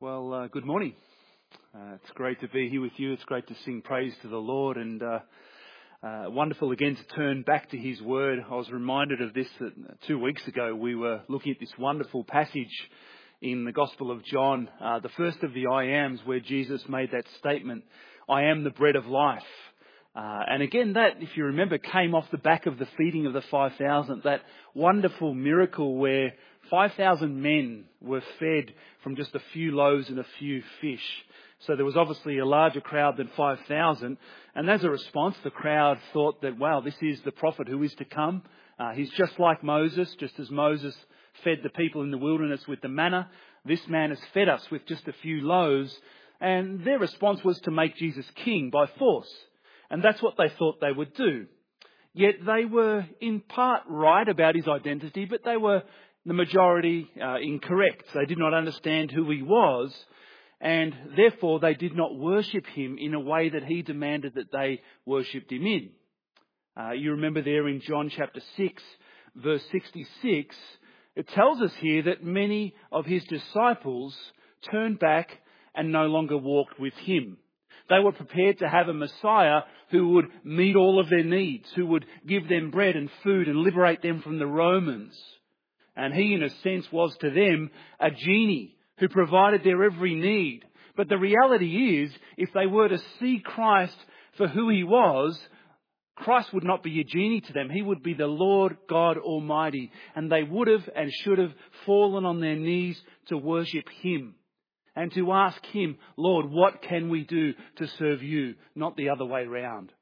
Well, good morning. It's great to be here with you. It's great to sing praise to the Lord, and wonderful again to turn back to His Word. I was reminded of this that 2 weeks ago. We were looking at this wonderful passage in the Gospel of John, the first of the I Ams, where Jesus made that statement, "I am the bread of life." And again, that, if you remember, came off the back of the feeding of the 5,000, that wonderful miracle where 5,000 men were fed from just a few loaves and a few fish. So there was obviously a larger crowd than 5,000. And as a response, the crowd thought that, wow, this is the prophet who is to come. He's just like Moses, just as Moses fed the people in the wilderness with the manna. This man has fed us with just a few loaves. And their response was to make Jesus king by force. And that's what they thought they would do. Yet they were in part right about his identity, but they were the majority incorrect. They did not understand who he was, and therefore they did not worship him in a way that he demanded that they worshipped him in. You remember there in John chapter 6, verse 66, it tells us here that many of his disciples turned back and no longer walked with him. They were prepared to have a Messiah who would meet all of their needs, who would give them bread and food and liberate them from the Romans. And he, in a sense, was to them a genie who provided their every need. But the reality is, if they were to see Christ for who he was, Christ would not be a genie to them. He would be the Lord God Almighty. And they would have and should have fallen on their knees to worship him. And to ask him, Lord, what can we do to serve you? Not the other way round.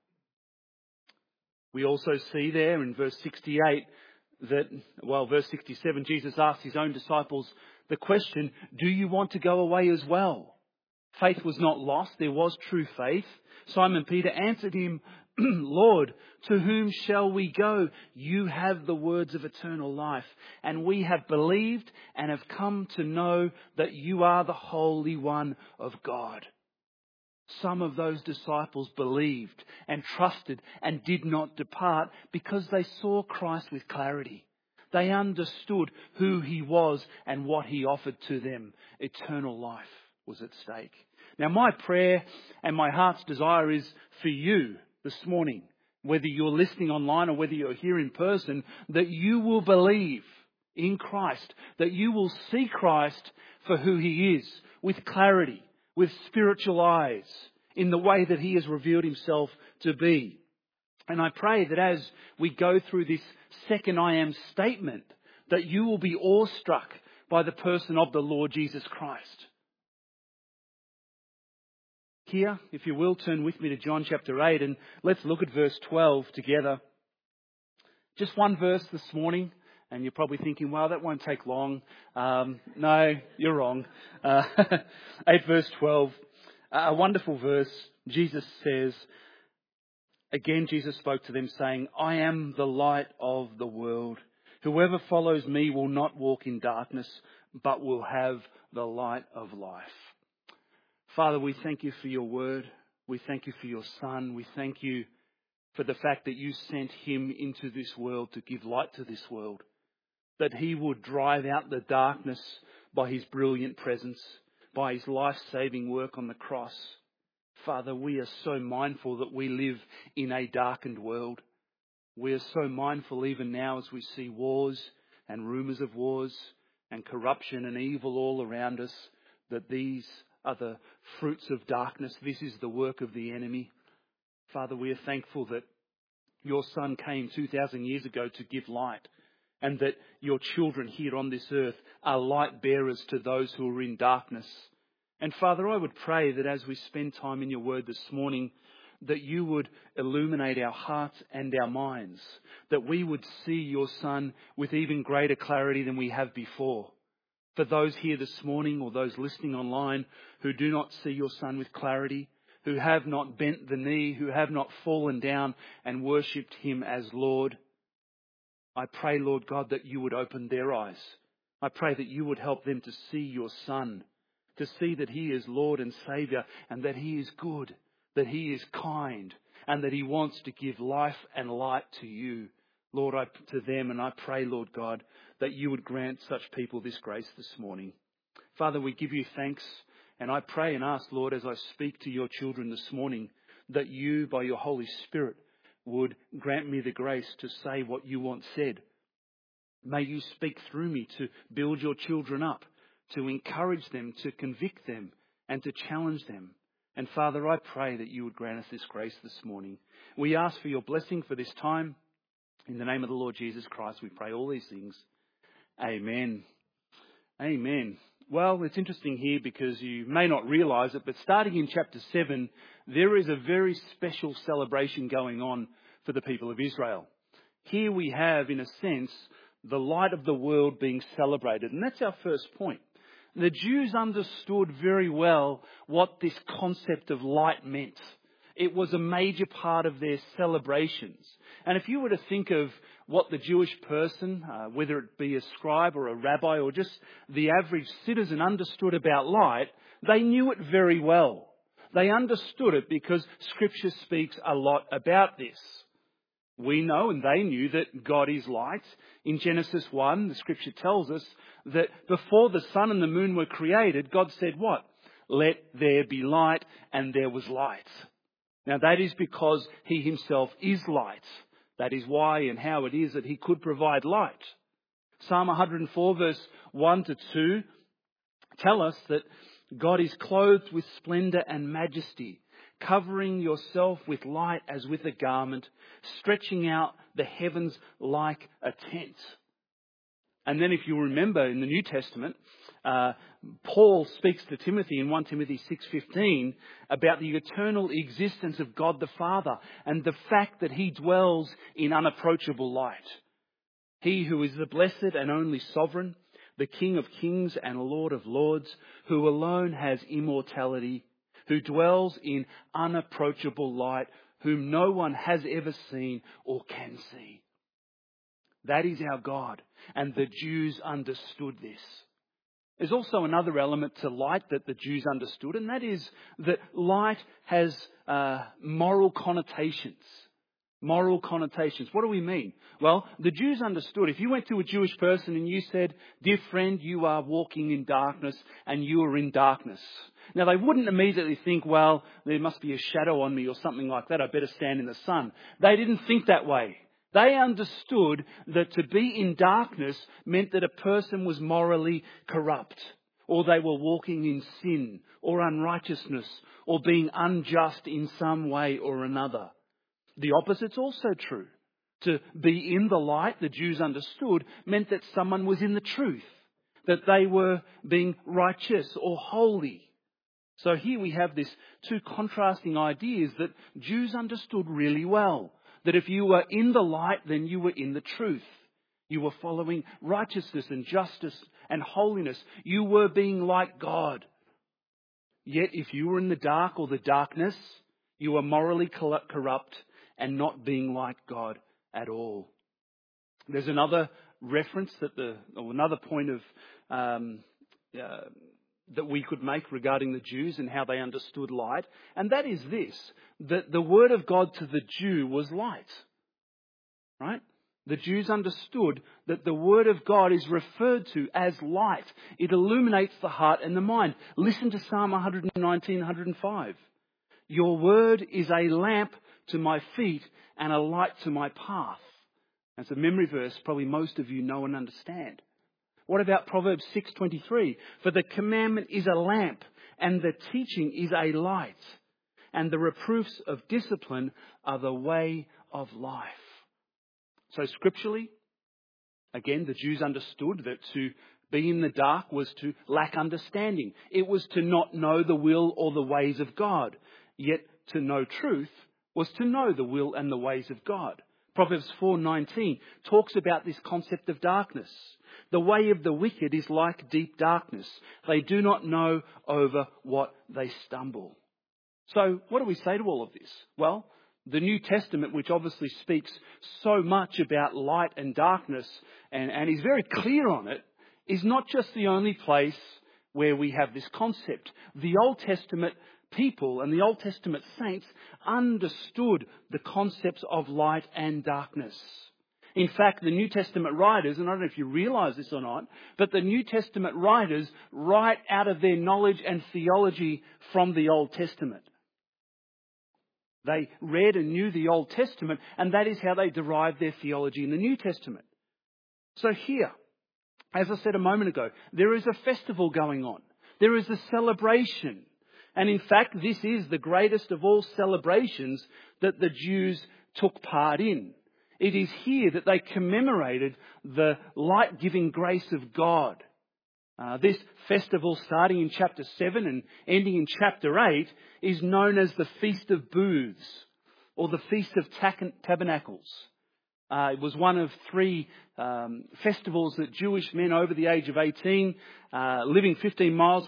We also see there in verse 68 verse 67, Jesus asked his own disciples the question, do you want to go away as well? Faith was not lost. There was true faith. Simon Peter answered him, Lord, to whom shall we go? You have the words of eternal life, and we have believed and have come to know that you are the Holy One of God. Some of those disciples believed and trusted and did not depart because they saw Christ with clarity. They understood who he was and what he offered to them. Eternal life was at stake. Now, my prayer and my heart's desire is for you this morning, whether you're listening online or whether you're here in person, that you will believe in Christ, that you will see Christ for who he is, with clarity, with spiritual eyes, in the way that he has revealed himself to be. And I pray that as we go through this second I am statement, that you will be awestruck by the person of the Lord Jesus Christ. Here, if you will, turn with me to John chapter 8 and let's look at verse 12 together. Just one verse this morning. And you're probably thinking, well, that won't take long. No, you're wrong. 8 verse 12, a wonderful verse. Jesus says, again Jesus spoke to them saying, I am the light of the world. Whoever follows me will not walk in darkness, but will have the light of life. Father, we thank you for your word. We thank you for your Son. We thank you for the fact that you sent him into this world to give light to this world. That he would drive out the darkness by his brilliant presence, by his life-saving work on the cross. Father, we are so mindful that we live in a darkened world. We are so mindful even now as we see wars and rumours of wars and corruption and evil all around us, that these are the fruits of darkness. This is the work of the enemy. Father, we are thankful that your Son came 2,000 years ago to give light, and that your children here on this earth are light bearers to those who are in darkness. And Father, I would pray that as we spend time in your word this morning, that you would illuminate our hearts and our minds, that we would see your Son with even greater clarity than we have before. For those here this morning or those listening online who do not see your Son with clarity, who have not bent the knee, who have not fallen down and worshipped him as Lord, I pray, Lord God, that you would open their eyes. I pray that you would help them to see your Son, to see that he is Lord and Saviour, and that he is good, that he is kind, and that he wants to give life and light to you, Lord, to them. And I pray, Lord God, that you would grant such people this grace this morning. Father, we give you thanks And I pray and ask, Lord, as I speak to your children this morning, that you, by your Holy Spirit, would grant me the grace to say what you want said. May you speak through me to build your children up, to encourage them, to convict them, and to challenge them. And Father, I pray that you would grant us this grace this morning. We ask for your blessing for this time. In the name of the Lord Jesus Christ, we pray all these things. Amen. Amen. Well, it's interesting here because you may not realise it, but starting in chapter 7, there is a very special celebration going on for the people of Israel. Here we have, in a sense, the light of the world being celebrated. And that's our first point. The Jews understood very well what this concept of light meant. It was a major part of their celebrations. And if you were to think of what the Jewish person, whether it be a scribe or a rabbi or just the average citizen understood about light, they knew it very well. They understood it because Scripture speaks a lot about this. We know, and they knew, that God is light. In Genesis 1, the Scripture tells us that before the sun and the moon were created, God said what? Let there be light, and there was light. Now that is because he himself is light. That is why and how it is that he could provide light. Psalm 104 verse 1 to 2 tell us that God is clothed with splendour and majesty, covering yourself with light as with a garment, stretching out the heavens like a tent. And then if you remember in the New Testament, Paul speaks to Timothy in 1 Timothy 6:15 about the eternal existence of God the Father and the fact that he dwells in unapproachable light. He who is the blessed and only sovereign, the King of kings and Lord of lords, who alone has immortality, who dwells in unapproachable light, whom no one has ever seen or can see. That is our God, and the Jews understood this. There's also another element to light that the Jews understood, and that is that light has moral connotations. Moral connotations. What do we mean? Well, the Jews understood. If you went to a Jewish person and you said, "Dear friend, you are walking in darkness and you are in darkness." Now, they wouldn't immediately think, well, there must be a shadow on me or something like that. I better stand in the sun. They didn't think that way. They understood that to be in darkness meant that a person was morally corrupt, or they were walking in sin or unrighteousness or being unjust in some way or another. The opposite's also true. To be in the light, the Jews understood, meant that someone was in the truth, that they were being righteous or holy. So here we have these two contrasting ideas that Jews understood really well. That if you were in the light, then you were in the truth. You were following righteousness and justice and holiness. You were being like God. Yet if you were in the dark or the darkness, you were morally corrupt and not being like God at all. There's another reference or another point of that we could make regarding the Jews and how they understood light. And that is this, that the word of God to the Jew was light. Right? The Jews understood that the word of God is referred to as light. It illuminates the heart and the mind. Listen to Psalm 119, 105. Your word is a lamp to my feet and a light to my path. That's a memory verse probably most of you know and understand. What about Proverbs 6:23? For the commandment is a lamp, and the teaching is a light, and the reproofs of discipline are the way of life. So scripturally, again, the Jews understood that to be in the dark was to lack understanding. It was to not know the will or the ways of God. Yet to know truth was to know the will and the ways of God. Proverbs 4:19 talks about this concept of darkness. The way of the wicked is like deep darkness. They do not know over what they stumble. So what do we say to all of this? Well, the New Testament, which obviously speaks so much about light and darkness and is very clear on it, is not just the only place where we have this concept. The Old Testament people and the Old Testament saints understood the concepts of light and darkness. In fact, the New Testament writers, and I don't know if you realise this or not, but the New Testament writers write out of their knowledge and theology from the Old Testament. They read and knew the Old Testament, and that is how they derived their theology in the New Testament. So here, as I said a moment ago, there is a festival going on. There is a celebration. And in fact, this is the greatest of all celebrations that the Jews took part in. It is here that they commemorated the light-giving grace of God. This festival, starting in chapter 7 and ending in chapter 8, is known as the Feast of Booths, or the Feast of Tabernacles. It was one of 3 festivals that Jewish men over the age of 18, living 15 miles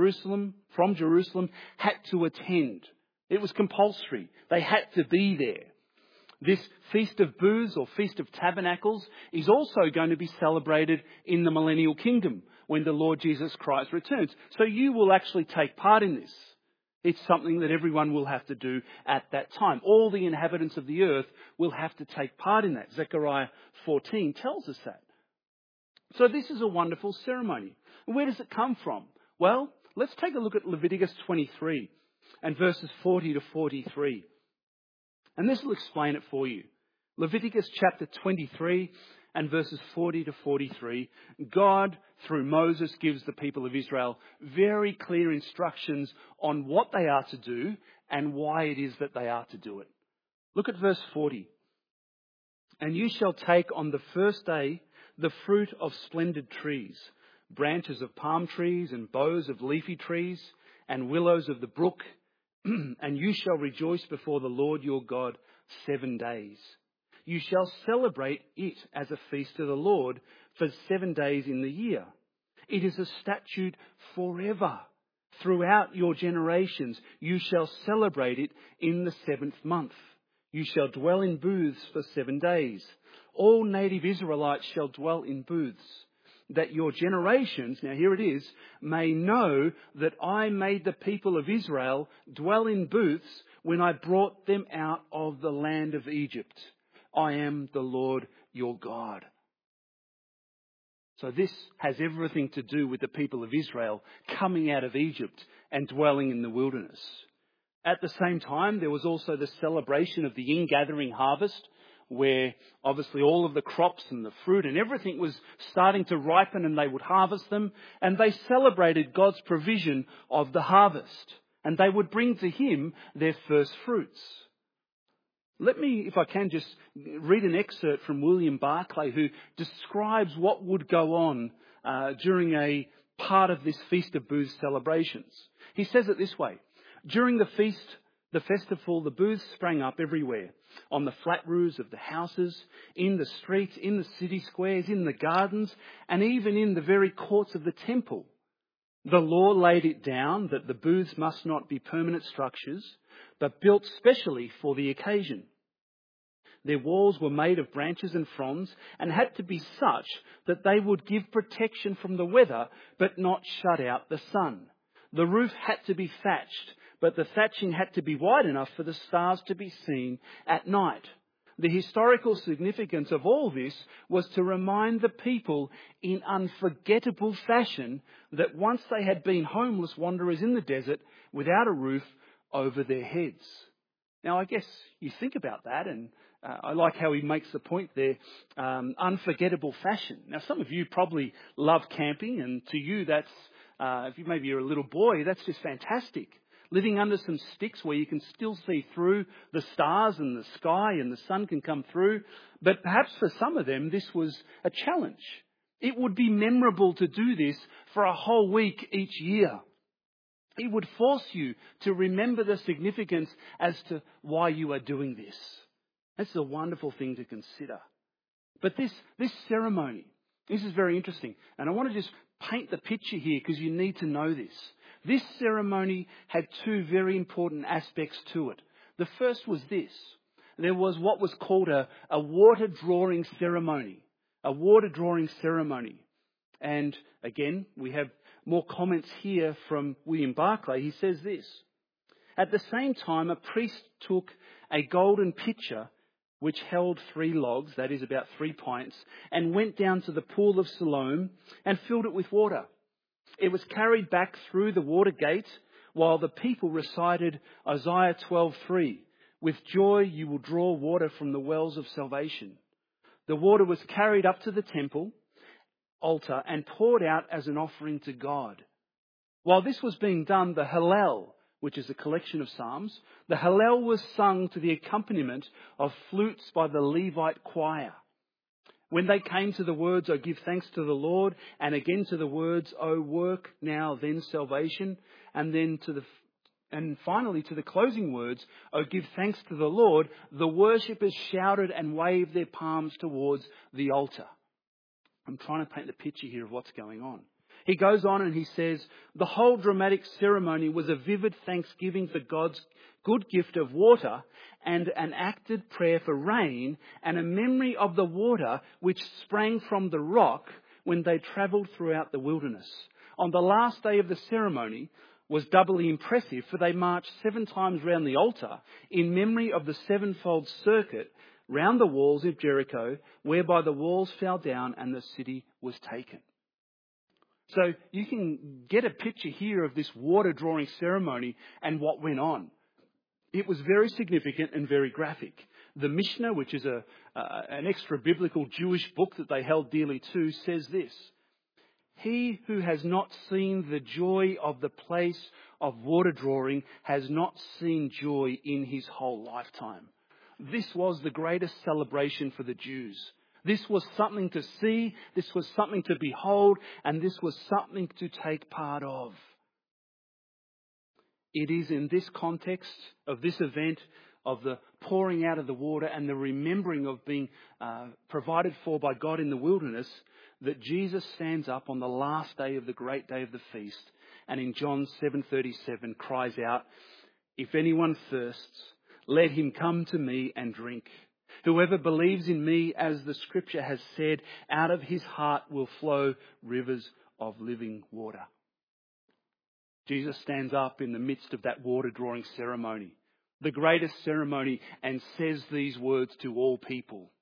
from Jerusalem, had to attend. It was compulsory. They had to be there. This Feast of Booths, or Feast of Tabernacles, is also going to be celebrated in the millennial kingdom when the Lord Jesus Christ returns. So you will actually take part in this. It's something that everyone will have to do at that time. All the inhabitants of the earth will have to take part in that. Zechariah 14 tells us that. So this is a wonderful ceremony. Where does it come from? Well, let's take a look at Leviticus 23 and verses 40 to 43. And this will explain it for you. Leviticus chapter 23 and verses 40 to 43. God, through Moses, gives the people of Israel very clear instructions on what they are to do and why it is that they are to do it. Look at verse 40. And you shall take on the first day the fruit of splendid trees, branches of palm trees and boughs of leafy trees and willows of the brook, and you shall rejoice before the Lord your God 7 days. You shall celebrate it as a feast to the Lord for 7 days in the year. It is a statute forever. Throughout your generations, you shall celebrate it in the 7th month. You shall dwell in booths for 7 days. All native Israelites shall dwell in booths, that your generations, now here it is, may know that I made the people of Israel dwell in booths when I brought them out of the land of Egypt. I am the Lord your God. So this has everything to do with the people of Israel coming out of Egypt and dwelling in the wilderness. At the same time, there was also the celebration of the ingathering harvest, where obviously all of the crops and the fruit and everything was starting to ripen and they would harvest them. And they celebrated God's provision of the harvest. And they would bring to Him their first fruits. Let me, if I can, just read an excerpt from William Barclay, who describes what would go on during a part of this Feast of Booths celebrations. He says it this way. During the festival, the booths sprang up everywhere, on the flat roofs of the houses, in the streets, in the city squares, in the gardens, and even in the very courts of the temple. The law laid it down that the booths must not be permanent structures, but built specially for the occasion. Their walls were made of branches and fronds and had to be such that they would give protection from the weather, but not shut out the sun. The roof had to be thatched, but the thatching had to be wide enough for the stars to be seen at night. The historical significance of all this was to remind the people in unforgettable fashion that once they had been homeless wanderers in the desert without a roof over their heads. Now, I guess you think about that, and I like how he makes the point there, unforgettable fashion. Now, some of you probably love camping, and to you that's, if maybe you're a little boy, that's just fantastic. Living under some sticks where you can still see through the stars and the sky and the sun can come through. But perhaps for some of them, this was a challenge. It would be memorable to do this for a whole week each year. It would force you to remember the significance as to why you are doing this. That's a wonderful thing to consider. But this ceremony, this is very interesting. And I want to just paint the picture here because you need to know this. This ceremony had 2 very important aspects to it. The first was this. There was what was called a water drawing ceremony. A water drawing ceremony. And again, we have more comments here from William Barclay. He says this. At the same time, a priest took a golden pitcher which held 3 logs, that is about 3 pints, and went down to the pool of Siloam and filled it with water. It was carried back through the water gate while the people recited Isaiah 12:3. With joy you will draw water from the wells of salvation. The water was carried up to the temple altar and poured out as an offering to God. While this was being done, the Hallel, which is a collection of psalms, the Hallel was sung to the accompaniment of flutes by the Levite choir. When they came to the words, "O give thanks to the Lord," and again to the words, "O work now then salvation," and finally to the closing words, "O give thanks to the Lord," the worshippers shouted and waved their palms towards the altar. I'm trying to paint the picture here of what's going on. He goes on and he says, the whole dramatic ceremony was a vivid thanksgiving for God's good gift of water and an acted prayer for rain and a memory of the water which sprang from the rock when they travelled throughout the wilderness. On the last day of the ceremony was doubly impressive, for they marched 7 times round the altar in memory of the 7-fold circuit round the walls of Jericho, whereby the walls fell down and the city was taken. So you can get a picture here of this water drawing ceremony and what went on. It was very significant and very graphic. The Mishnah, which is an extra-biblical Jewish book that they held dearly to, says this: "He who has not seen the joy of the place of water drawing has not seen joy in his whole lifetime." This was the greatest celebration for the Jews. This was something to see, this was something to behold, and this was something to take part of. It is in this context of this event, of the pouring out of the water and the remembering of being provided for by God in the wilderness, that Jesus stands up on the last day of the great day of the feast, and in John 7:37 cries out, "If anyone thirsts, let him come to me and drink. Whoever believes in me, as the scripture has said, out of his heart will flow rivers of living water." Jesus stands up in the midst of that water drawing ceremony, the greatest ceremony, and says these words to all people.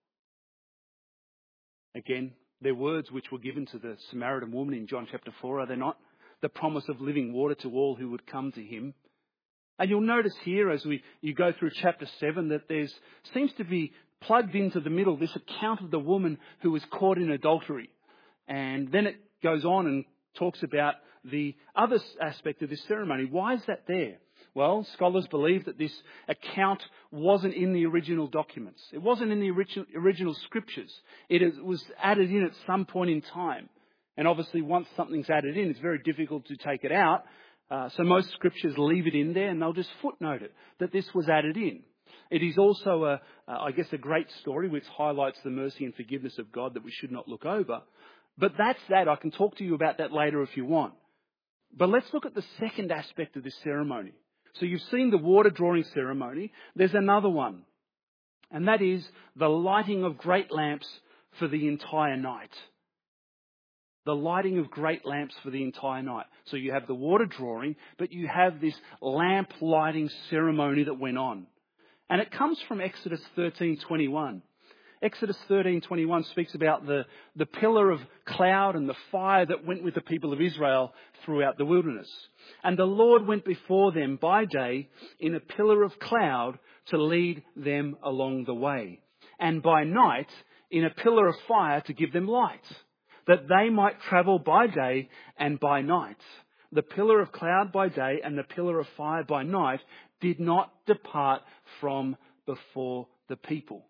Again, they're words which were given to the Samaritan woman in John chapter 4, are they not? The promise of living water to all who would come to him. And you'll notice here as you go through chapter 7 that seems to be plugged into the middle this account of the woman who was caught in adultery. And then it goes on and talks about the other aspect of this ceremony. Why is that there? Well, scholars believe that this account wasn't in the original documents. It wasn't in the original scriptures. It was added in at some point in time. And obviously once something's added in, it's very difficult to take it out. So most scriptures leave it in there and they'll just footnote it, that this was added in. It is also, a great story which highlights the mercy and forgiveness of God that we should not look over. But that's that. I can talk to you about that later if you want. But let's look at the second aspect of this ceremony. So you've seen the water drawing ceremony. There's another one. And that is the lighting of great lamps for the entire night. The lighting of great lamps for the entire night. So you have the water drawing, but you have this lamp lighting ceremony that went on. And it comes from Exodus 13:21. Exodus 13:21 speaks about the pillar of cloud and the fire that went with the people of Israel throughout the wilderness. And the Lord went before them by day in a pillar of cloud to lead them along the way, and by night in a pillar of fire to give them light, that they might travel by day and by night. The pillar of cloud by day and the pillar of fire by night did not depart from before the people.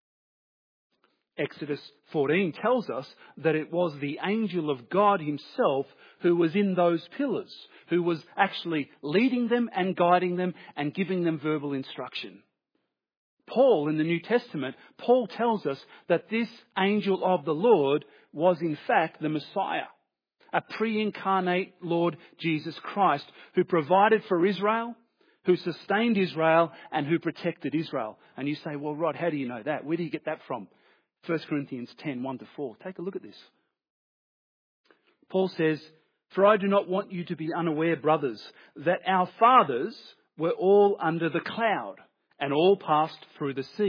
Exodus 14 tells us that it was the angel of God himself who was in those pillars, who was actually leading them and guiding them and giving them verbal instruction. Paul, in the New Testament, Paul tells us that this angel of the Lord was in fact the Messiah, a pre-incarnate Lord Jesus Christ, who provided for Israel, who sustained Israel, and who protected Israel. And you say, well, Rod, how do you know that? Where do you get that from? 1 Corinthians 10, 1-4. Take a look at this. Paul says, "For I do not want you to be unaware, brothers, that our fathers were all under the cloud and all passed through the sea,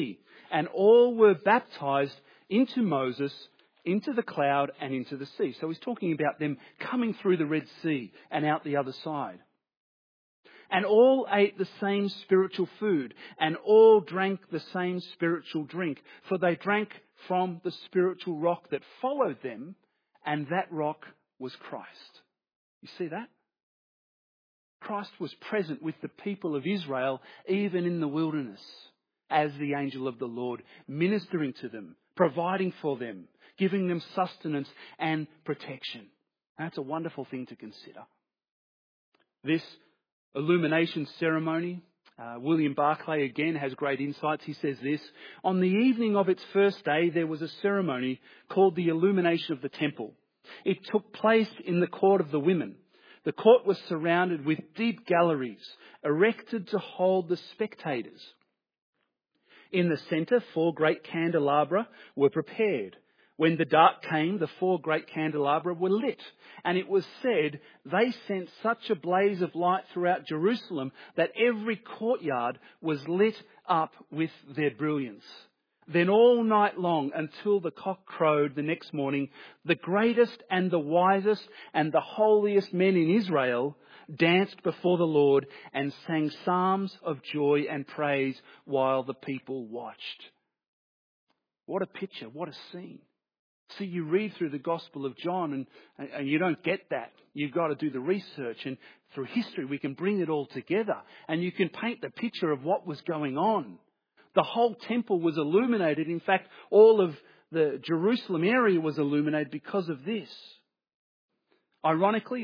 and all were baptized into Moses, into the cloud and into the sea. So he's talking about them coming through the Red Sea and out the other side. And all ate the same spiritual food, and all drank the same spiritual drink, for they drank from the spiritual rock that followed them, and that rock was Christ. You see that? Christ was present with the people of Israel, even in the wilderness, as the angel of the Lord, ministering to them, providing for them, giving them sustenance and protection. That's a wonderful thing to consider. This illumination ceremony, William Barclay again has great insights. He says this: on the evening of its first day, there was a ceremony called the illumination of the temple. It took place in the court of the women. The court was surrounded with deep galleries, erected to hold the spectators. In the centre, 4 great candelabra were prepared. When the dark came, the 4 great candelabra were lit, and it was said they sent such a blaze of light throughout Jerusalem that every courtyard was lit up with their brilliance. Then all night long, until the cock crowed the next morning, the greatest and the wisest and the holiest men in Israel danced before the Lord and sang psalms of joy and praise while the people watched. What a picture, what a scene. See, you read through the Gospel of John and you don't get that. You've got to do the research, and through history we can bring it all together and you can paint the picture of what was going on. The whole temple was illuminated. In fact, all of the Jerusalem area was illuminated because of this. Ironically,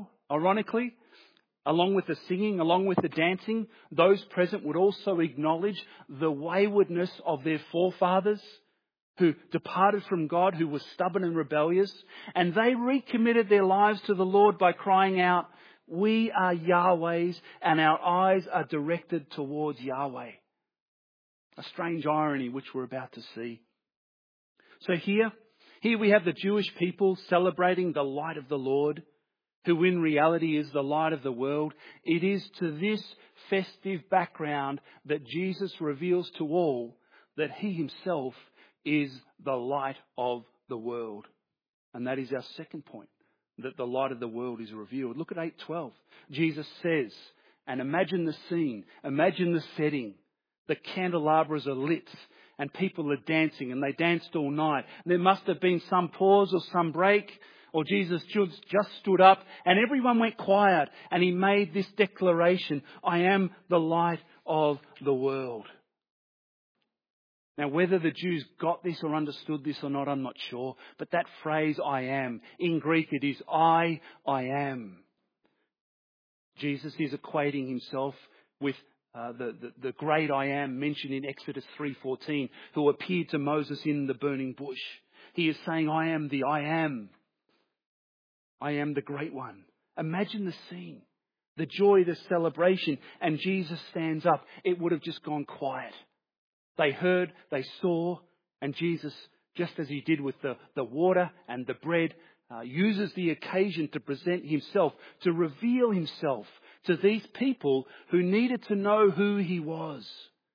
along with the singing, along with the dancing, those present would also acknowledge the waywardness of their forefathers who departed from God, who were stubborn and rebellious, and they recommitted their lives to the Lord by crying out, "We are Yahweh's, and our eyes are directed towards Yahweh." A strange irony which we're about to see. So here we have the Jewish people celebrating the light of the Lord, who in reality is the light of the world. It is to this festive background that Jesus reveals to all that he himself is the light of the world. And that is our second point, that the light of the world is revealed. Look at 8:12. Jesus says, and imagine the scene, imagine the setting. The candelabras are lit and people are dancing, and they danced all night. There must have been some pause or some break, or Jesus just stood up and everyone went quiet and he made this declaration, "I am the light of the world." Now, whether the Jews got this or understood this or not, I'm not sure. But that phrase, "I am," in Greek it is I am. Jesus is equating himself with the great I am mentioned in Exodus 3:14, who appeared to Moses in the burning bush. He is saying, "I am the I am. I am the great one." Imagine the scene, the joy, the celebration, and Jesus stands up. It would have just gone quiet. They heard, they saw, and Jesus, just as he did with the water and the bread, uses the occasion to present himself, to reveal himself to these people who needed to know who he was.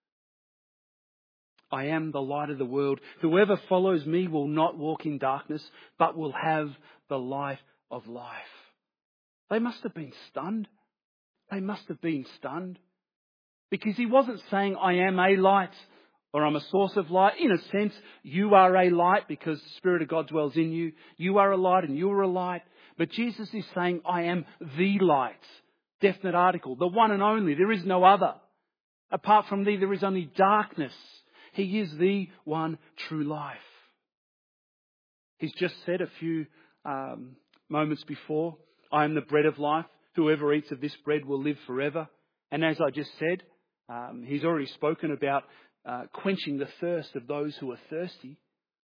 "I am the light of the world. Whoever follows me will not walk in darkness, but will have the light of life." They must have been stunned. Because he wasn't saying, "I am a light," or "I'm a source of light." In a sense, you are a light because the Spirit of God dwells in you. You are a light and you are a light. But Jesus is saying, "I am the light." Definite article. The one and only. There is no other. Apart from thee, there is only darkness. He is the one true life. He's just said a few moments before, "I am the bread of life. Whoever eats of this bread will live forever." And as I just said, he's already spoken about quenching the thirst of those who are thirsty.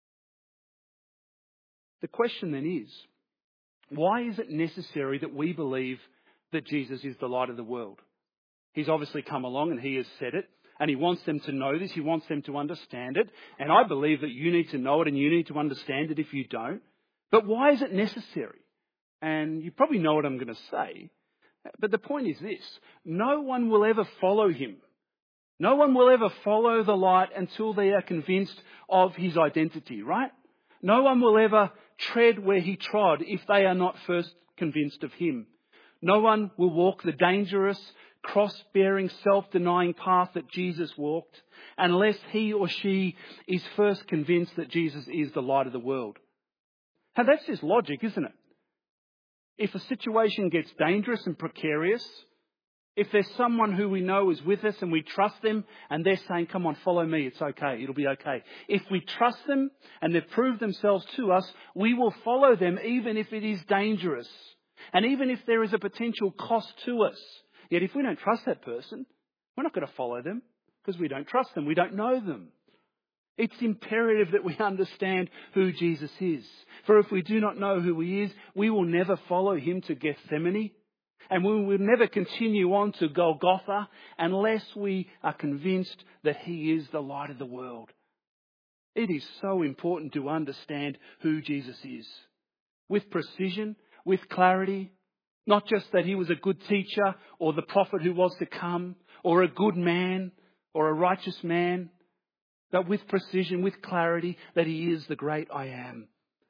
The question then is, why is it necessary that we believe that Jesus is the light of the world? He's obviously come along and he has said it, and he wants them to know this. He wants them to understand it. And I believe that you need to know it and you need to understand it if you don't. But why is it necessary? And you probably know what I'm going to say. But the point is this: no one will ever follow him. No one will ever follow the light until they are convinced of his identity, right? No one will ever tread where he trod if they are not first convinced of him. No one will walk the dangerous, cross-bearing, self-denying path that Jesus walked unless he or she is first convinced that Jesus is the light of the world. Now that's just logic, isn't it? If a situation gets dangerous and precarious, if there's someone who we know is with us and we trust them and they're saying, come on, follow me, it's okay, it'll be okay. If we trust them and they've proved themselves to us, we will follow them even if it is dangerous. And even if there is a potential cost to us. Yet if we don't trust that person, we're not going to follow them because we don't trust them, we don't know them. It's imperative that we understand who Jesus is. For if we do not know who he is, we will never follow him to Gethsemane. And we will never continue on to Golgotha unless we are convinced that he is the light of the world. It is so important to understand who Jesus is. With precision, with clarity. Not just that he was a good teacher or the prophet who was to come or a good man or a righteous man. But with precision, with clarity, that he is the great I am.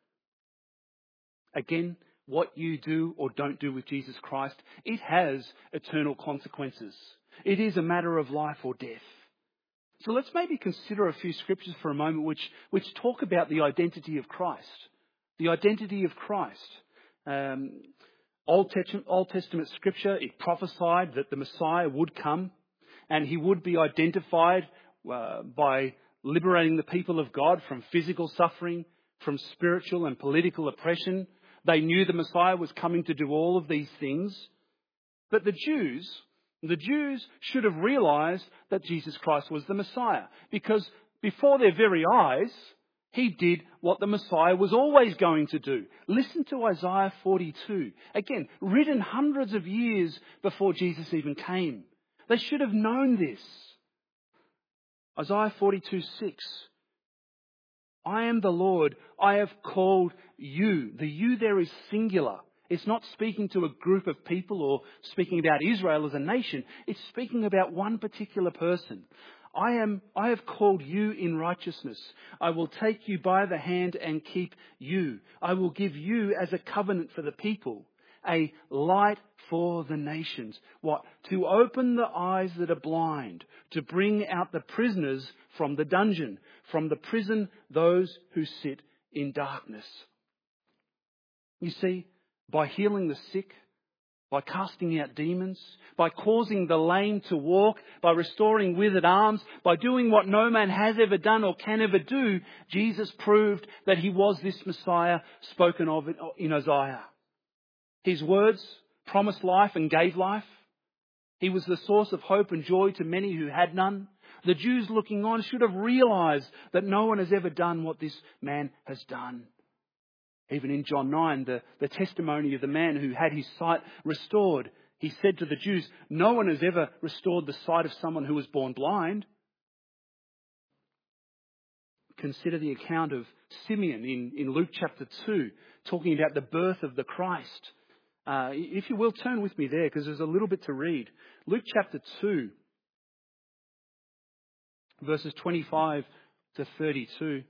Again, what you do or don't do with Jesus Christ, it has eternal consequences. It is a matter of life or death. So let's maybe consider a few scriptures for a moment which talk about the identity of Christ. The identity of Christ. Old Testament scripture, it prophesied that the Messiah would come and he would be identified by liberating the people of God from physical suffering, from spiritual and political oppression. They knew the Messiah was coming to do all of these things. But the Jews should have realized that Jesus Christ was the Messiah. Because before their very eyes, he did what the Messiah was always going to do. Listen to Isaiah 42. Again, written hundreds of years before Jesus even came. They should have known this. Isaiah 42:6. I am the Lord, I have called you. The you there is singular. It's not speaking to a group of people or speaking about Israel as a nation. It's speaking about one particular person. I have called you in righteousness. I will take you by the hand and keep you. I will give you as a covenant for the people, a light for the nations. What? To open the eyes that are blind, to bring out the prisoners from the dungeon, from the prison those who sit in darkness. You see, by healing the sick, by casting out demons, by causing the lame to walk, by restoring withered arms, by doing what no man has ever done or can ever do, Jesus proved that he was this Messiah spoken of in Isaiah. His words promised life and gave life. He was the source of hope and joy to many who had none. The Jews looking on should have realized that no one has ever done what this man has done. Even in John 9, the testimony of the man who had his sight restored, he said to the Jews, no one has ever restored the sight of someone who was born blind. Consider the account of Simeon in Luke chapter 2, talking about the birth of the Christ. If you will, turn with me there because there's a little bit to read. Luke chapter 2, verses 25 to 32.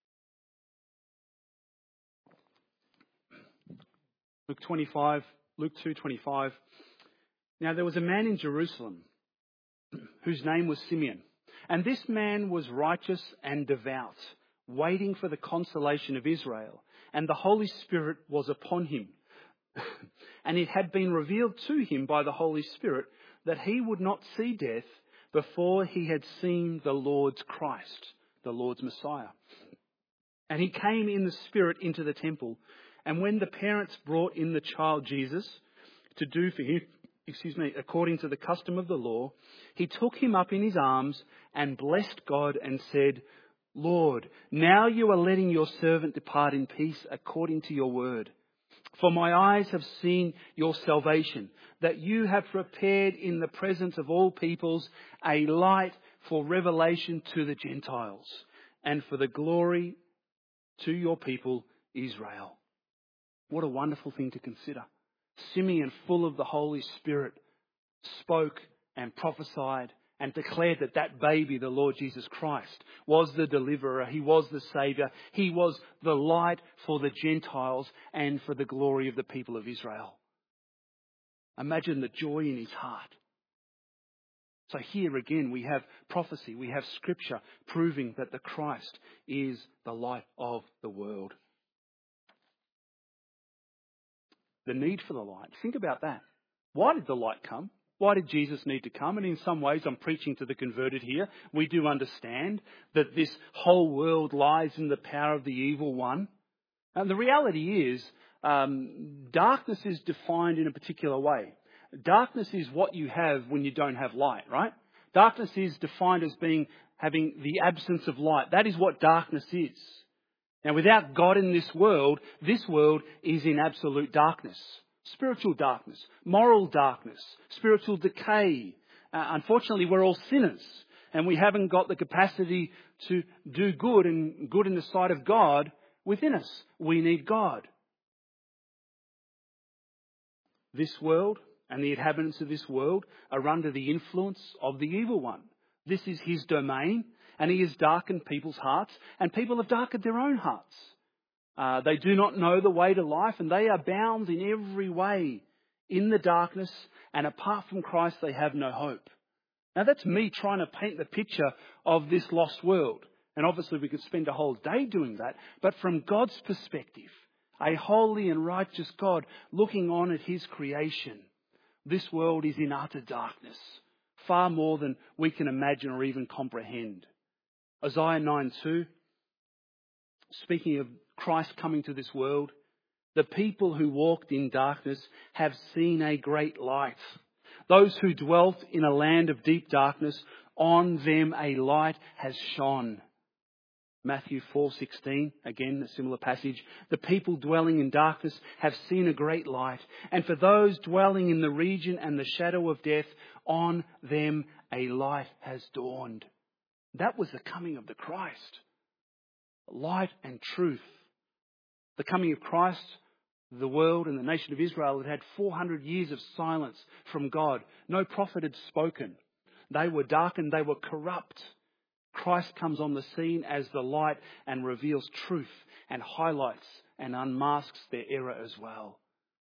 Luke 2:25. Now there was a man in Jerusalem whose name was Simeon. And this man was righteous and devout, waiting for the consolation of Israel. And the Holy Spirit was upon him. And it had been revealed to him by the Holy Spirit that he would not see death before he had seen the Lord's Christ, the Lord's Messiah. And he came in the Spirit into the temple. And when the parents brought in the child Jesus to do for him, according to the custom of the law, he took him up in his arms and blessed God and said, Lord, now you are letting your servant depart in peace according to your word. For my eyes have seen your salvation, that you have prepared in the presence of all peoples a light for revelation to the Gentiles and for the glory to your people Israel. What a wonderful thing to consider. Simeon, full of the Holy Spirit, spoke and prophesied and declared that that baby, the Lord Jesus Christ, was the deliverer. He was the Saviour. He was the light for the Gentiles and for the glory of the people of Israel. Imagine the joy in his heart. So here again we have prophecy, we have scripture proving that the Christ is the light of the world. The need for the light. Think about that. Why did the light come? Why did Jesus need to come? And in some ways, I'm preaching to the converted here. We do understand that this whole world lies in the power of the evil one. And the reality is, darkness is defined in a particular way. Darkness is what you have when you don't have light, right? Darkness is defined as having the absence of light. That is what darkness is. Now, without God in this world is in absolute darkness. Spiritual darkness, moral darkness, spiritual decay. Unfortunately, we're all sinners and we haven't got the capacity to do good and good in the sight of God within us. We need God. This world and the inhabitants of this world are under the influence of the evil one. This is his domain, and he has darkened people's hearts, and people have darkened their own hearts. They do not know the way to life, and they are bound in every way in the darkness, and apart from Christ they have no hope. Now that's me trying to paint the picture of this lost world. And obviously we could spend a whole day doing that. But from God's perspective, a holy and righteous God looking on at his creation, this world is in utter darkness, far more than we can imagine or even comprehend. Isaiah 9:2, speaking of Christ coming to this world, the people who walked in darkness have seen a great light. Those who dwelt in a land of deep darkness, on them a light has shone. Matthew 4:16, again a similar passage. The people dwelling in darkness have seen a great light. And for those dwelling in the region and the shadow of death, on them a light has dawned. That was the coming of the Christ. Light and truth. The coming of Christ, the world and the nation of Israel had had 400 years of silence from God. No prophet had spoken. They were darkened, they were corrupt. Christ comes on the scene as the light and reveals truth and highlights and unmasks their error as well.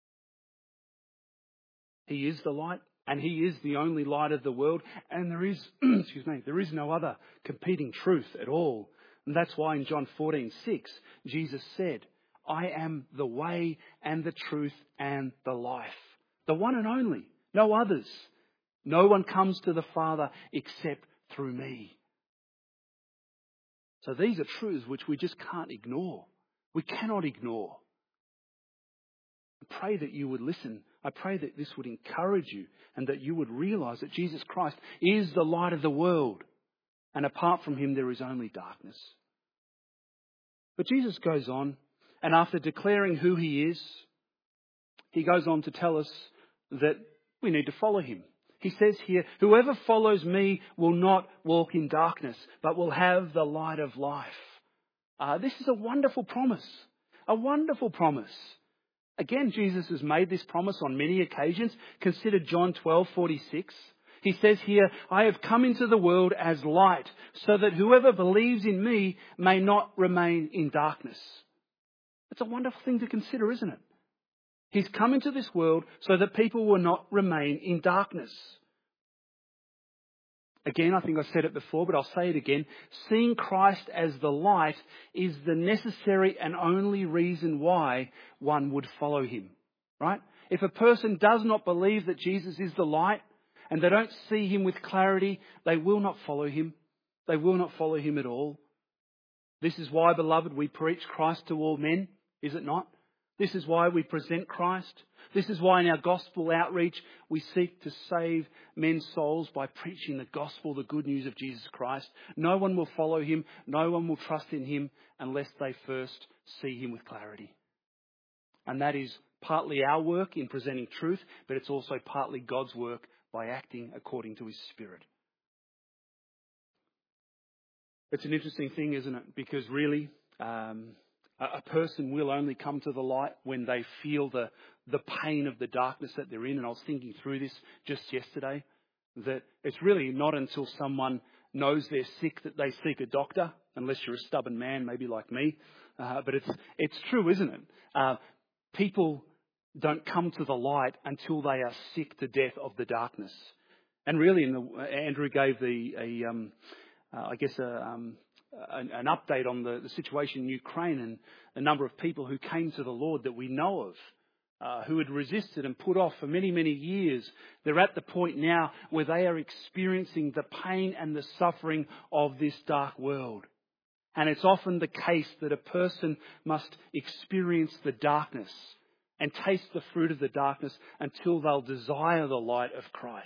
He is the light and he is the only light of the world, and there is, there is no other competing truth at all. And that's why in John 14:6, Jesus said, I am the way and the truth and the life. The one and only, no others. No one comes to the Father except through me. So these are truths which we just can't ignore. We cannot ignore. I pray that you would listen. I pray that this would encourage you and that you would realize that Jesus Christ is the light of the world. And apart from him, there is only darkness. But Jesus goes on, and after declaring who he is, he goes on to tell us that we need to follow him. He says here, whoever follows me will not walk in darkness, but will have the light of life. This is a wonderful promise. A wonderful promise. Again, Jesus has made this promise on many occasions. Consider John 12:46. He says here, I have come into the world as light, so that whoever believes in me may not remain in darkness. It's a wonderful thing to consider, isn't it? He's come into this world so that people will not remain in darkness. Again, I think I said it before, but I'll say it again. Seeing Christ as the light is the necessary and only reason why one would follow him. Right? If a person does not believe that Jesus is the light and they don't see him with clarity, they will not follow him. They will not follow him at all. This is why, beloved, we preach Christ to all men, is it not? This is why we present Christ. This is why in our gospel outreach we seek to save men's souls by preaching the gospel, the good news of Jesus Christ. No one will follow him. No one will trust in him unless they first see him with clarity. And that is partly our work in presenting truth, but it's also partly God's work by acting according to his Spirit. It's an interesting thing, isn't it? Because really, a person will only come to the light when they feel the pain of the darkness that they're in. And I was thinking through this just yesterday. that it's really not until someone knows they're sick that they seek a doctor, unless you're a stubborn man, maybe like me. But it's true, isn't it? People don't come to the light until they are sick to death of the darkness. And really, Andrew gave an update on the situation in Ukraine and the number of people who came to the Lord that we know of, who had resisted and put off for many, many years. They're at the point now where they are experiencing the pain and the suffering of this dark world. And it's often the case that a person must experience the darkness and taste the fruit of the darkness until they'll desire the light of Christ.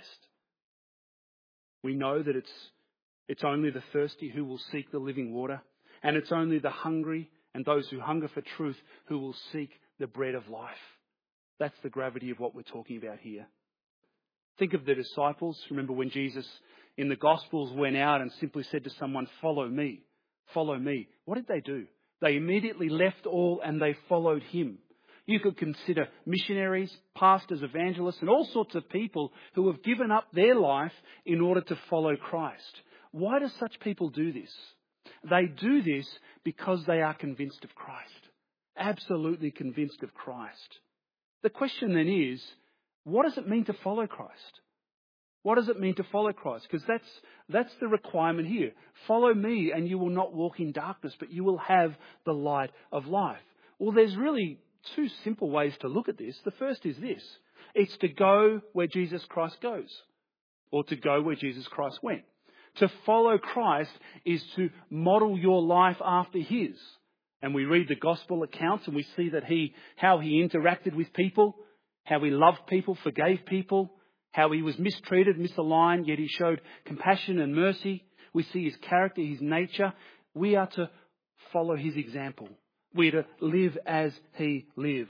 We know that it's only the thirsty who will seek the living water, and it's only the hungry and those who hunger for truth who will seek the bread of life. That's the gravity of what we're talking about here. Think of the disciples. Remember when Jesus in the Gospels went out and simply said to someone, "Follow me, follow me." What did they do? They immediately left all and they followed him. You could consider missionaries, pastors, evangelists, and all sorts of people who have given up their life in order to follow Christ. Why do such people do this? They do this because they are convinced of Christ. Absolutely convinced of Christ. The question then is, what does it mean to follow Christ? What does it mean to follow Christ? Because that's the requirement here. Follow me and you will not walk in darkness, but you will have the light of life. Well, there's really two simple ways to look at this. The first is this. It's to go where Jesus Christ goes, or to go where Jesus Christ went. To follow Christ is to model your life after his. And we read the gospel accounts and we see that how he interacted with people, how he loved people, forgave people, how he was mistreated, misaligned, yet he showed compassion and mercy. We see his character, his nature. We are to follow his example. We are to live as he lived.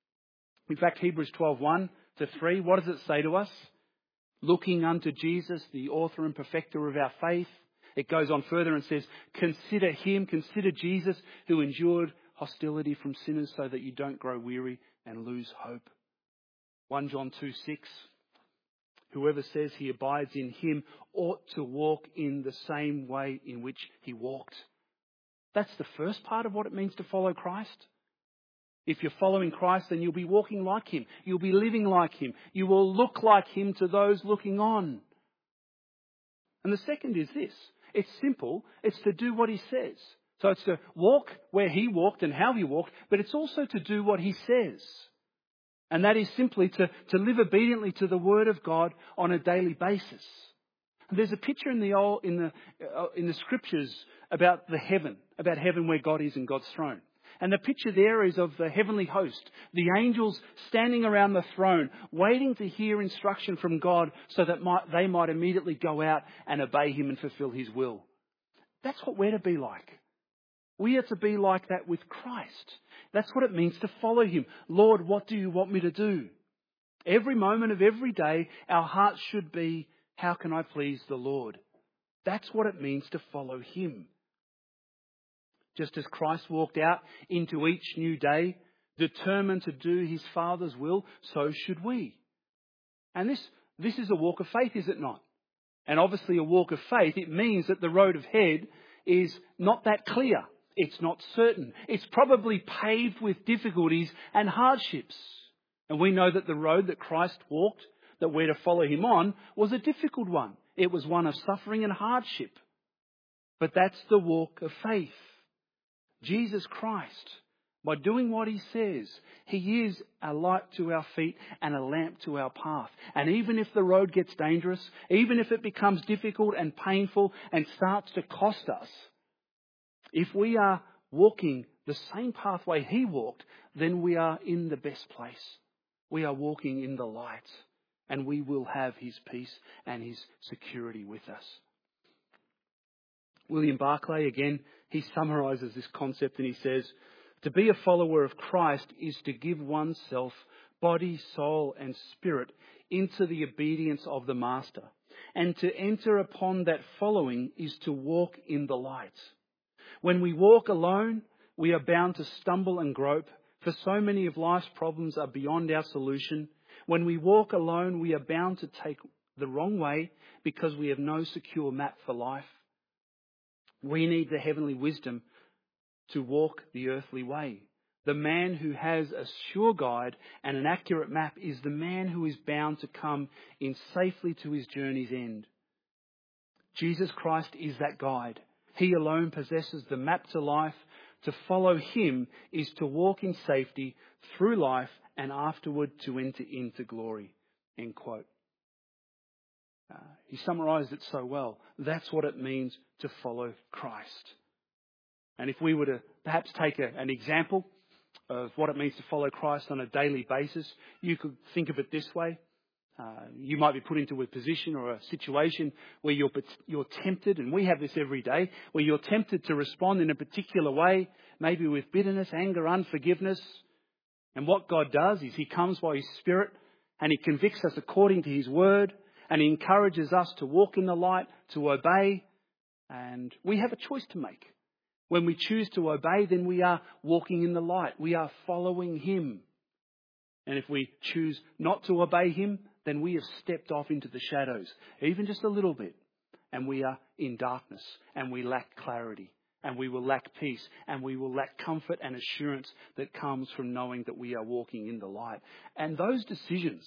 In fact, Hebrews 12:1-3, what does it say to us? Looking unto Jesus, the author and perfecter of our faith. It goes on further and says, consider him, consider Jesus, who endured hostility from sinners so that you don't grow weary and lose hope. 1 John 2:6, whoever says he abides in him ought to walk in the same way in which he walked. That's the first part of what it means to follow Christ. If you're following Christ, then you'll be walking like him. You'll be living like him. You will look like him to those looking on. And the second is this. It's simple. It's to do what he says. So it's to walk where he walked and how he walked, but it's also to do what he says. And that is simply to live obediently to the word of God on a daily basis. And there's a picture in the scriptures about heaven where God is and God's throne. And the picture there is of the heavenly host, the angels standing around the throne, waiting to hear instruction from God so that they might immediately go out and obey him and fulfill his will. That's what we're to be like. We are to be like that with Christ. That's what it means to follow him. Lord, what do you want me to do? Every moment of every day, our hearts should be, how can I please the Lord? That's what it means to follow him. Just as Christ walked out into each new day, determined to do his Father's will, so should we. And this is a walk of faith, is it not? And obviously a walk of faith, it means that the road ahead is not that clear. It's not certain. It's probably paved with difficulties and hardships. And we know that the road that Christ walked, that we're to follow him on, was a difficult one. It was one of suffering and hardship. But that's the walk of faith. Jesus Christ, by doing what he says, he is a light to our feet and a lamp to our path. And even if the road gets dangerous, even if it becomes difficult and painful and starts to cost us, if we are walking the same pathway he walked, then we are in the best place. We are walking in the light, and we will have his peace and his security with us. William Barclay, again, he summarises this concept and he says, to be a follower of Christ is to give oneself, body, soul and spirit into the obedience of the Master. And to enter upon that following is to walk in the light. When we walk alone, we are bound to stumble and grope, for so many of life's problems are beyond our solution. When we walk alone, we are bound to take the wrong way because we have no secure map for life. We need the heavenly wisdom to walk the earthly way. The man who has a sure guide and an accurate map is the man who is bound to come in safely to his journey's end. Jesus Christ is that guide. He alone possesses the map to life. To follow him is to walk in safety through life and afterward to enter into glory. End quote. He summarised it so well. That's what it means to follow Christ. And if we were to perhaps take an example of what it means to follow Christ on a daily basis, you could think of it this way. You might be put into a position or a situation where you're tempted, and we have this every day, where you're tempted to respond in a particular way, maybe with bitterness, anger, unforgiveness. And what God does is he comes by his Spirit and he convicts us according to his word, and he encourages us to walk in the light, to obey, and we have a choice to make. When we choose to obey, then we are walking in the light. We are following him. And if we choose not to obey him, then we have stepped off into the shadows, even just a little bit. And we are in darkness, and we lack clarity, and we will lack peace, and we will lack comfort and assurance that comes from knowing that we are walking in the light. And those decisions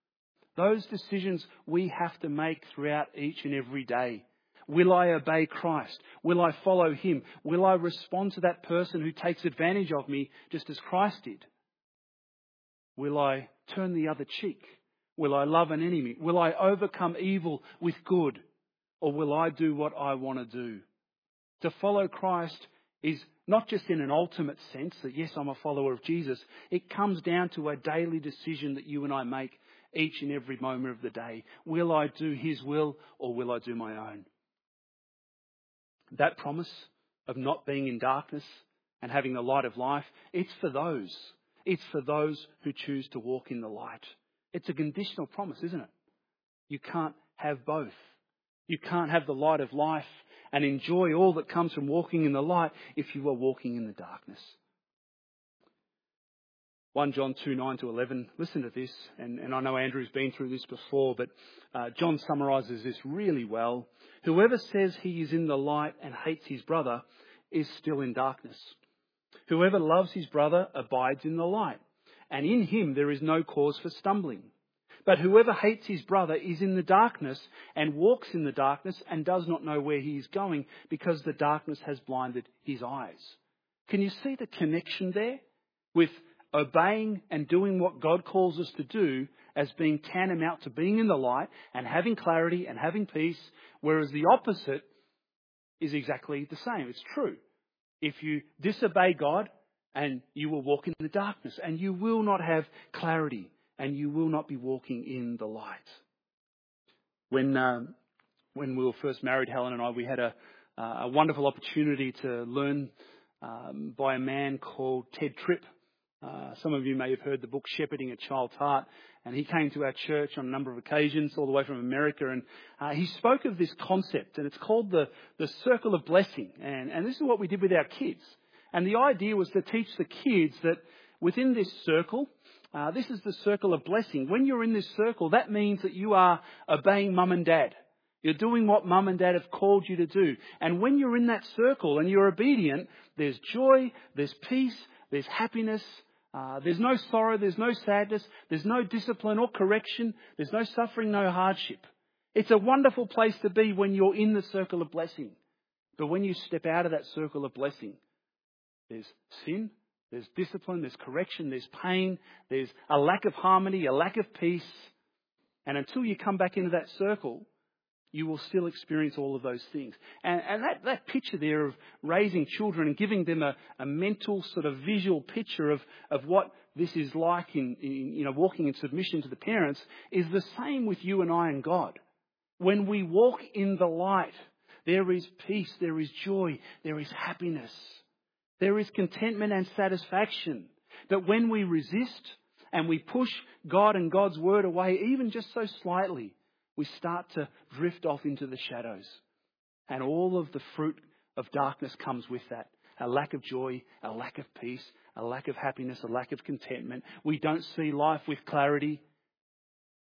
we have to make throughout each and every day. Will I obey Christ? Will I follow him? Will I respond to that person who takes advantage of me just as Christ did? Will I turn the other cheek? Will I love an enemy? Will I overcome evil with good? Or will I do what I want to do? To follow Christ is not just in an ultimate sense that, yes, I'm a follower of Jesus. It comes down to a daily decision that you and I make each and every moment of the day. Will I do his will or will I do my own? That promise of not being in darkness and having the light of life, it's for those who choose to walk in the light. It's a conditional promise, isn't it? You can't have both. You can't have the light of life and enjoy all that comes from walking in the light if you are walking in the darkness. 1 John 2:9-11. Listen to this, and I know Andrew's been through this before, but John summarises this really well. Whoever says he is in the light and hates his brother is still in darkness. Whoever loves his brother abides in the light, and in him there is no cause for stumbling. But whoever hates his brother is in the darkness and walks in the darkness and does not know where he is going because the darkness has blinded his eyes. Can you see the connection there with obeying and doing what God calls us to do as being tantamount to being in the light and having clarity and having peace, whereas the opposite is exactly the same. It's true. If you disobey God, and you will walk in the darkness, and you will not have clarity, and you will not be walking in the light. When we were first married, Helen and I, we had a wonderful opportunity to learn by a man called Ted Tripp. Some of you may have heard the book Shepherding a Child's Heart, and he came to our church on a number of occasions, all the way from America, and he spoke of this concept, and it's called the circle of blessing, and this is what we did with our kids. And the idea was to teach the kids that within this circle, this is the circle of blessing. When you're in this circle, that means that you are obeying mum and dad. You're doing what mum and dad have called you to do. And when you're in that circle and you're obedient, there's joy, there's peace, there's happiness, there's no sorrow, there's no sadness, there's no discipline or correction, there's no suffering, no hardship. It's a wonderful place to be when you're in the circle of blessing. But when you step out of that circle of blessing, there's sin, there's discipline, there's correction, there's pain, there's a lack of harmony, a lack of peace. And until you come back into that circle, you will still experience all of those things. And that picture there of raising children and giving them a mental sort of visual picture of what this is like in walking in submission to the parents is the same with you and I and God. When we walk in the light, there is peace, there is joy, there is happiness. There is contentment and satisfaction. But when we resist and we push God and God's word away, even just so slightly, we start to drift off into the shadows. And all of the fruit of darkness comes with that. A lack of joy, a lack of peace, a lack of happiness, a lack of contentment. We don't see life with clarity.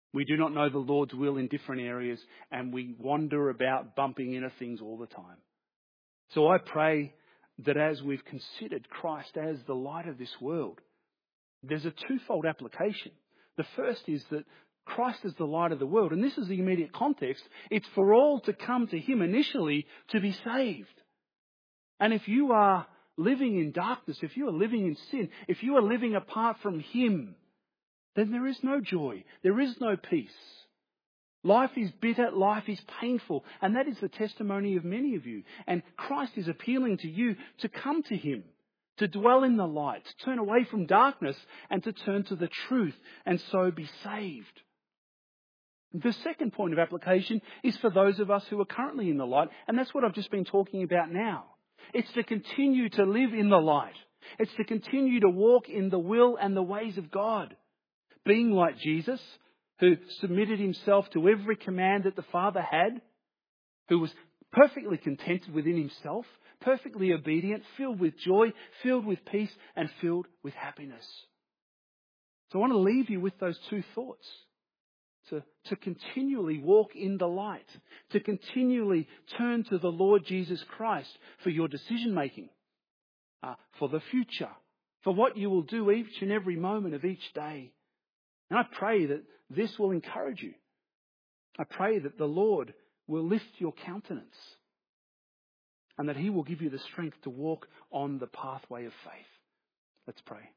We do not know the Lord's will in different areas, and we wander about bumping into things all the time. So I pray that as we've considered Christ as the light of this world, there's a twofold application. The first is that Christ is the light of the world, and this is the immediate context. It's for all to come to Him initially to be saved. And if you are living in darkness, if you are living in sin, if you are living apart from Him, then there is no joy. There is no peace. Life is bitter. Life is painful. And that is the testimony of many of you. And Christ is appealing to you to come to Him, to dwell in the light, to turn away from darkness and to turn to the truth and so be saved. The second point of application is for those of us who are currently in the light, and that's what I've just been talking about now. It's to continue to live in the light. It's to continue to walk in the will and the ways of God. Being like Jesus, who submitted Himself to every command that the Father had, who was perfectly contented within Himself, perfectly obedient, filled with joy, filled with peace, and filled with happiness. So I want to leave you with those two thoughts. To continually walk in the light, to continually turn to the Lord Jesus Christ for your decision making, for the future, for what you will do each and every moment of each day. And I pray that this will encourage you. I pray that the Lord will lift your countenance and that He will give you the strength to walk on the pathway of faith. Let's pray.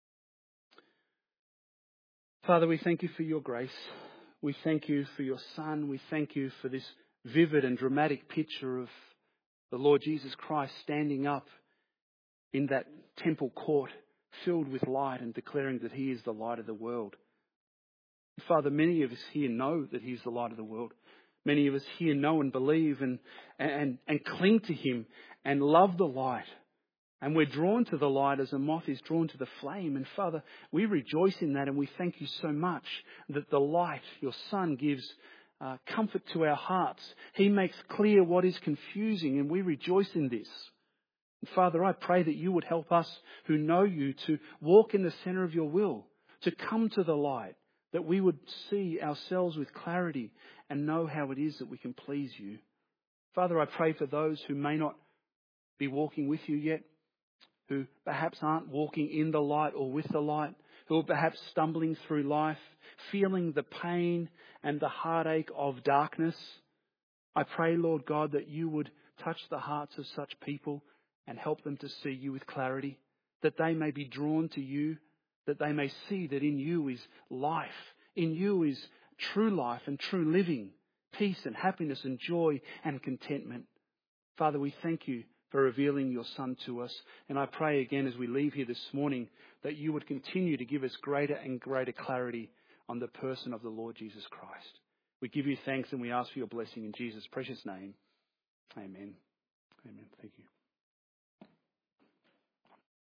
Father, we thank You for Your grace. We thank You for Your Son. We thank You for this vivid and dramatic picture of the Lord Jesus Christ standing up in that temple court filled with light and declaring that He is the light of the world. Father, many of us here know that He's the light of the world. Many of us here know and believe and cling to Him and love the light. And we're drawn to the light as a moth is drawn to the flame. And Father, we rejoice in that and we thank You so much that the light, Your Son, gives comfort to our hearts. He makes clear what is confusing and we rejoice in this. And Father, I pray that You would help us who know You to walk in the centre of Your will, to come to the light, that we would see ourselves with clarity and know how it is that we can please You. Father, I pray for those who may not be walking with You yet, who perhaps aren't walking in the light or with the light, who are perhaps stumbling through life, feeling the pain and the heartache of darkness. I pray, Lord God, that You would touch the hearts of such people and help them to see You with clarity, that they may be drawn to You, that they may see that in You is life, in You is true life and true living, peace and happiness and joy and contentment. Father, we thank You for revealing Your Son to us. And I pray again as we leave here this morning that You would continue to give us greater and greater clarity on the person of the Lord Jesus Christ. We give You thanks and we ask for Your blessing in Jesus' precious name. Amen.